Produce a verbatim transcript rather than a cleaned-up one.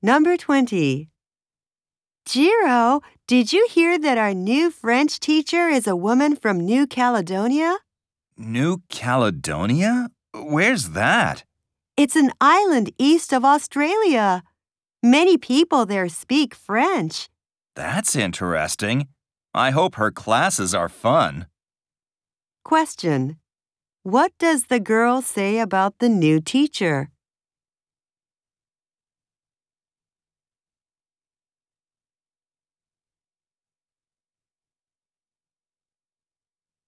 Number twenty. Jiro, did you hear that our new French teacher is a woman from New Caledonia? New Caledonia? Where's that? It's an island east of Australia. Many people there speak French. That's interesting. I hope her classes are fun. Question. What does the girl say about the new teacher?